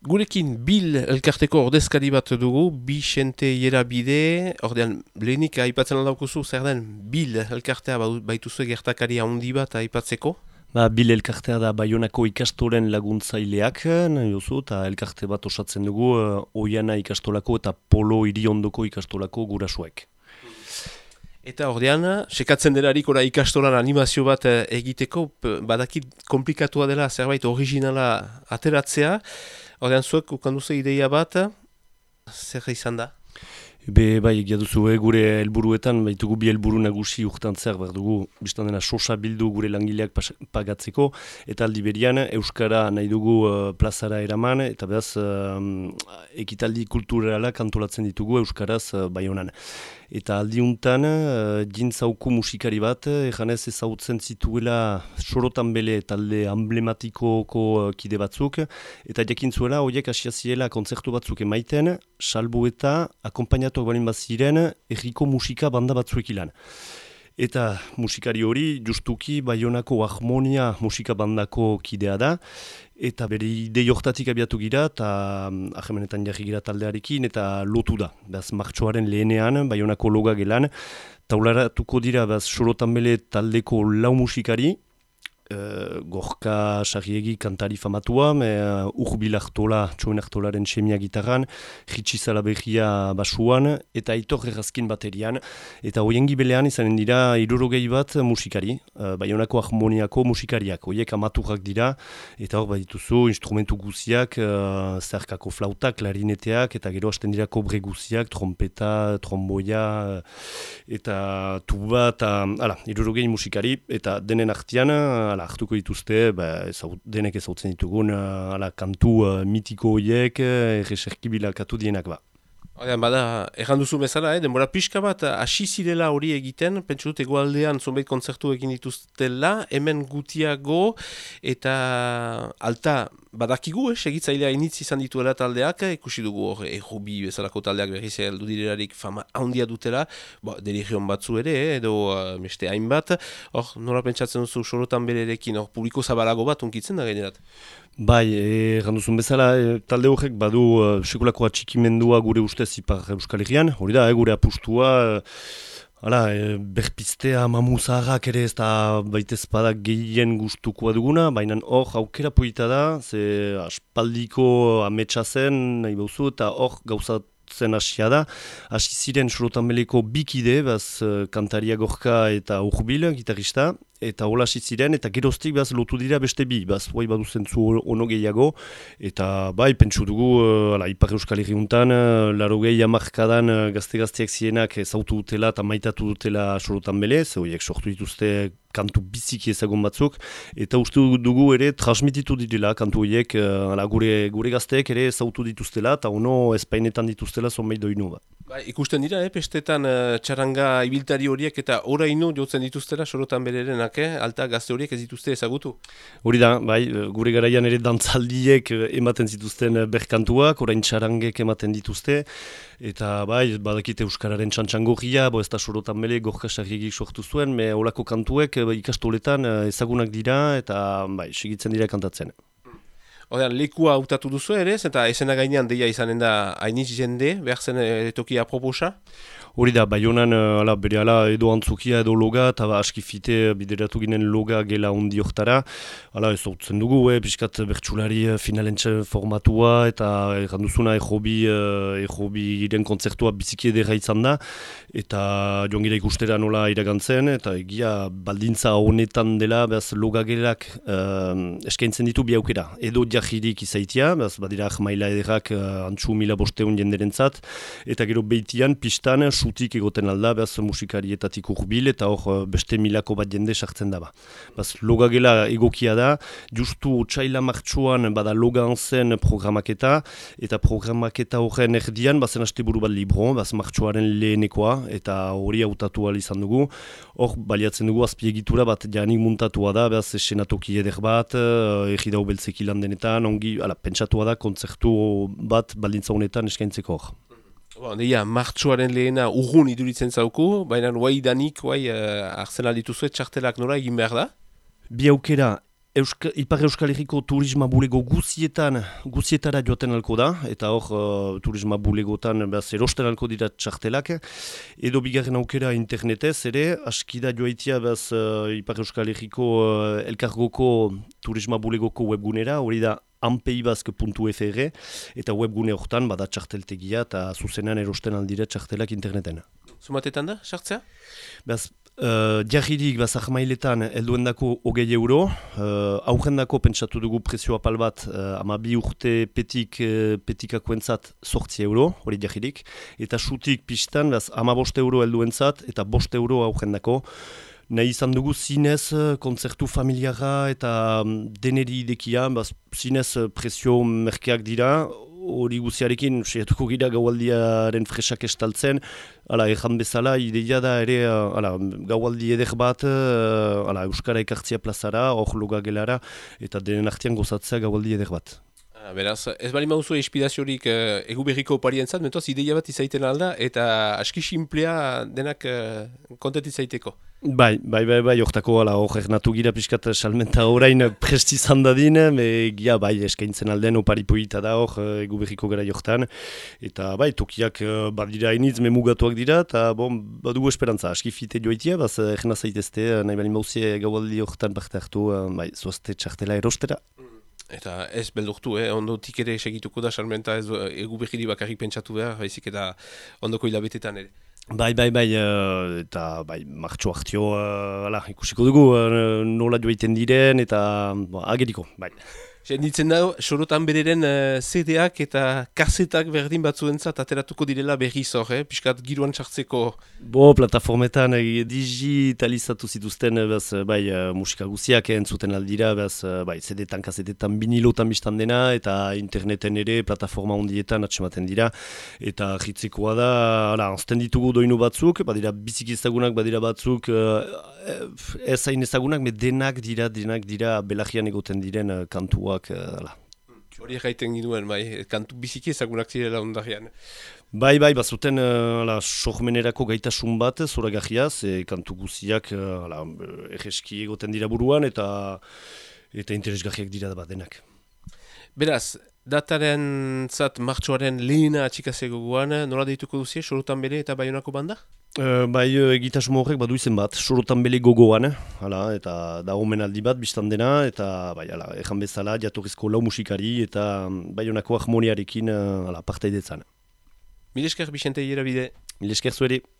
Gurekin Bil elkarteko ordezkari bat dugu, Bixente Ierabide, ordean lehenik aipatzen aldaukuzu, zer den Bil elkartea baituzu gertakari handi bat aipatzeko? Bil elkartea da Baionako ikastolen laguntzaileak, nahi duzu, eta elkarte bat osatzen dugu, Oiana ikastolako eta Polo Iriondoko ikastolako gurasuek. Eta ordean, sekatzen delarik ora ikastolan animazio bat egiteko, badakit komplikatua dela zerbait originala ateratzea, ordean zuek ukanduze ideia bat, zer izan da? Bai, egia duzu, gure helburuetan, baitugu bi helburu nagusi urtantzeak behar dugu, biztan dena sosa bildu gure langileak pagatzeko, eta aldi berian, Euskara nahi dugu plazara eraman, eta behaz, ekitaldi kulturalak antolatzen ditugu Euskaraz Baionan. Eta aldiuntan, jintzauku musikari bat, ejanez ezagutzen zituela Sorotan Bele talde emblematiko kide batzuk, eta jakintzuela horiek asiaziela kontzertu batzuk emaiten, salbu eta akompainatuak balin bat ziren erriko musika banda batzuek ilan. Eta musikari hori justuki Baionako Harmonia musika bandako kidea da, eta bere idei hortatik abiatu gira, eta ahemanetan jarri gira taldearekin, eta lotu da. Beaz, martxoaren lehenean, Baionako loga gelan, taularatuko dira, beaz, Sorotan Bele taldeko lau musikari, Gorka Sarriegi kantari famatua, Urbil Artola, Txoen Artolaren semia gitarran, Ritsi Zalaberria basuan, eta Aitor Errazkin baterian, eta hoien gibelean izanen dira 60 bat musikari, Baionako Harmoniako musikariak, hoiek amaturrak dira, eta hor badituzu instrumentu guziak, zeharkako flautak, klarineteak, eta gero hasten dira kobre guziak, trompeta, tromboia, eta tuba, eta 60 musikari, eta denen artean, hartuko dituzte, denek ezautzen ditugun, kantu mitiko horiek, erreserki bilakatu dienak ba. Bada, erranduzu bezala, denbora pixka bat, hasi zirela hori egiten, pentsu dut egoaldean zonbait kontzertu egin dituztela, hemen gutiago, eta alta badakigu, segitzailea initz izan dituela taldeak, ikusi dugu hor, errobi bezalako taldeak berriz heldu direlarik fama handia dutela, derigion batzu ere, edo beste hainbat, hor, nola pentsatzen duzu Sorotan Belerekin, hor, publiko zabalago bat unkitzen da gainerat? Bai, erranduzun bezala, talde horrek badu sekulako atxikimendua gure ustez Ipar Euskal Herrian, hori da, gure apustua, berpiztea mamuzaharrak ere ez da baitez badak gehien gustukoa duguna, baina hor aukera polita da, ze aspaldiko ametsa zen, nahi bauzu, eta hor gauzatzen hasia da. Hasi ziren Sorotan Beleko bikide, kantaria Gorka eta Urbil, gitarista, eta hola hasi ziren, eta geroztik lotu dira beste bi, bai badu zentzu ono gehiago, eta bai pentsu dugu, Ipar Euskal Herriuntan, 80 hamarkadan gazte-gazteak zienak ezautu dutela eta maitatu dutela Sorotan Bele, ze horiek sortu dituzte kantu biziki ezagun batzuk, eta uste dugu ere transmititu direla kantu horiek, gure gazteek ere ezautu dituztela, eta ono espainetan dituztela zonbait doinu bat. Ikusten dira, pestetan txaranga ibiltari horiek eta oraino jotzen dituztela Sorotan Belerenak, alta gazte horiek ez dituzte ezagutu. Hori da, gure garaian ere dantzaldiek ematen zituzten berkantuak, orain txarangek ematen dituzte, eta badakite Euskararen txantxangorria, ez da Sorotan Bele Gorka Sarriegik sortu zuen, holako kantuek ikastoletan ezagunak dira, eta segitzen dira kantatzen. Odean, lekua hautatu duzu ere, eta esena gainean deia izanen da hainitz jende, behar zen tokia proposa? Hori da, Baionan bere edo antzukia edo loga, eta askifite bideratu ginen loga gela ondi hortara. Ez dutzen dugu, piskat bertsulari finalentxe formatua, eta erranduzuna errobi giren kontzertua biziki edera izan da, eta joan gira ikustera nola iragantzen, eta egia baldintza honetan dela, loga gelak eskaintzen ditu bi aukera. Edo jahirik izaitia, badira ahmaila ederrak antxu 1500 jenderentzat, eta gero beitian pistan, sutik egoten alda, musikarietatik Urbil, eta hor beste milako bat jende sartzen daba. Loga gela egokia da, justu otsaila martxuan bada loga zen programaketa, eta programaketa horren erdian, bazen asteburu bat libro, martxuaren lehenekoa, eta hori hautatu izan dugu. Hor baliatzen dugu azpiegitura bat janik muntatua da, esenatoki eder bat, egidau beltzek ilan denetan, ongi, pentsatua da, kontzertu bat baldintza honetan eskaintzeko hor. Martxoaren lehena urgun iduritzen zauku, baina danik arsenal dituzue txartelak nora egin behar da? Bi aukera, Ipar Euskal Herriko turisma bulego guzietara joaten alko da, eta hor turisma bulegotan erosten alko dira txartelak, edo bigarren aukera internetez ere, askida joaitia Ipar Euskal Herriko elkargoko turisma bulegoko webgunera, hori da anpeibazk.fr, eta webgune hortan bada txarteltegia eta zuzenean erosten aldire txartelak interneten. Zumatetan da, sartzea? Jarririk ahmailetan helduendako 20 euro, aurrendako pentsatu dugu prezio apal bat, 12 urte petikakoentzat 8 euro, hori jarririk, eta sutik pistan 15 euro helduentzat eta 5 euro aurrendako. Nahi izan dugu zinez kontzertu familiara eta deneri idekia, zinez prezio merkeak dira, hori guziarekin, seiatuko gira gaualdiaren fresak estaltzen, erran bezala, ideia da ere gaualdi eder bat, Euskara ekartzia plazara, hor logagelara, eta denen artean gozatzea gaualdi eder bat. Beraz, ez bali mauzu inspiraziorik eguberriko oparientzat, mentoz ideia bat izaiten alda, eta aski simplea denak kontent izaiteko. Bai, hortako hor ernatu gira pixkat salmenta orain presti izan dadin, bai eskaintzen alden opari poita da hor eguberriko gara jortan, eta bai tokiak badira hainitz memugatuak dira, eta badugu esperantza, aski fite joaitia, erna zaitezte, nahi bali mauzie gaualdi hortan parte hartu, zoazte txartela erostera. Eta ez beldurtu, ondotik ere segituko da salmenta ez eguberriri bakarrik pentsatu behar, baizik eta ondoko hilabetetan ere. Bai, eta martxo hartio, ikusiko dugu, nola joaiten diren, eta ageriko, bai. Ditzen da, sorotan bereren CD-ak eta kasetak berdin batzuentzat ateratuko direla berriz hor, piskat giroan txartzeko. Plataformetan digitalizatu zituzten, musika guziak entzuten aldira, CD-tan, kasetetan, binilotan biztan dena, eta interneten ere, plataforma ondietan atsematen dira, eta jitzekoa da, anzten ditugu doinu batzuk, badira bizik ezagunak, badira batzuk, ez hain ezagunak, denak dira belagian egoten diren kantua. Hori gaiten ginuen, kantu biziki ezagunak zirela ondarian. Bai, bazuten sormenerako gaitasun bat, zoragarriaz, kantu guziak egeski egoten dira buruan, eta interesgarriak dira bat denak. Beraz, dataren zat martxoaren lehena atxikazeko guan, nola deituko duzie, Sorotan Bele eta Baionako banda? Egitasmo horrek badu izen bat, Sorotan Bele gogoan, eta da omenaldi bat biztan dena, eta erran bezala, jatorrizko lau musikari, eta Baionako harmoniarekin partaidetzan. Mil esker, Bixente Ierabide. Mil esker zueri.